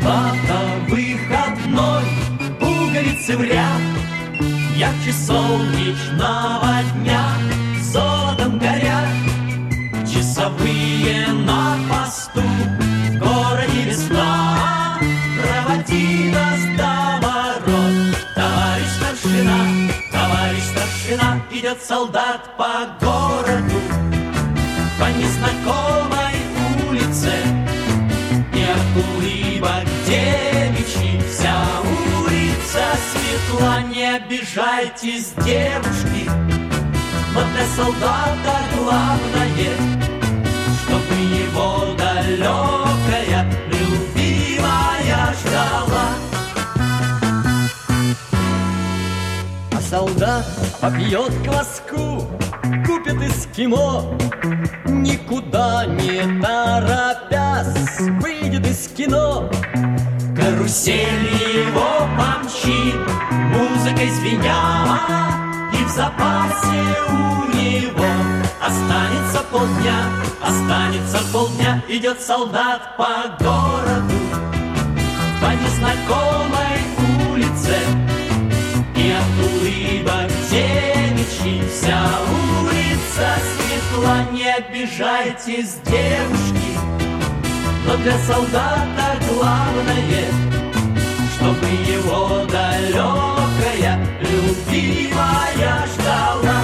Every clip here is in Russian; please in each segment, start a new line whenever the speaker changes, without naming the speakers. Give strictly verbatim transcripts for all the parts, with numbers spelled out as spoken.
солдата выходной, пуговицы в ряд, ярче солнечного дня, золотом горят часовые на посту. В городе весна, проводи нас до ворот. Товарищ старшина, товарищ старшина, идет солдат по городу, по незнакомой улице. И от улыбок девичьих вся улица светла. Не обижайтесь, девушки, но для солдата главное, чтобы его далекая любимая ждала. А солдат попьет кваску, купит эскимо, никуда не торопясь выйдет из кино. Карусель его помчит, музыкой звеня, и в запасе у него останется полдня, останется полдня. Идет солдат по городу, по незнакомой улице, и от улыбок девичьих вся улица светла. Не обижайтесь, девушки, но для солдата главное, чтобы его далекая любимая ждала.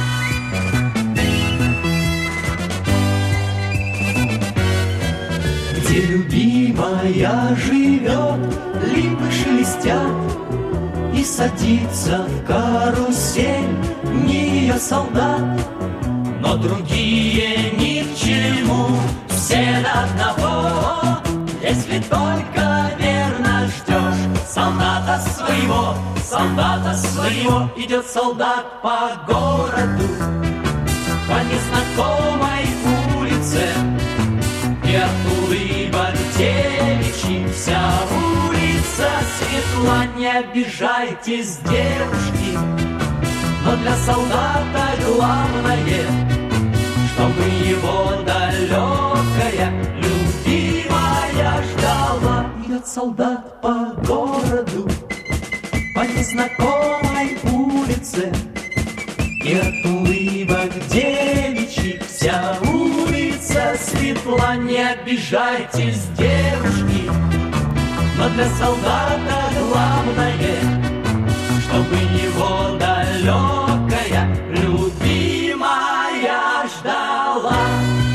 Где любимая живет, липы шелестят, и садится в карусель не ее солдат. Но другие ни к чему, все до одного, если только верно ждешь солдата своего, солдата своего. Идет солдат по городу, по незнакомой улице, и от улыбок девичьих вся улица светла. Не обижайтесь, девушки, но для солдата главное, чтобы его далекая любимая ждала. Идет солдат по городу, по незнакомой улице, и от улыбок девичьих вся улица светла. Не обижайтесь, девушки, но для солдата главное, чтобы его далекая любимая ждала.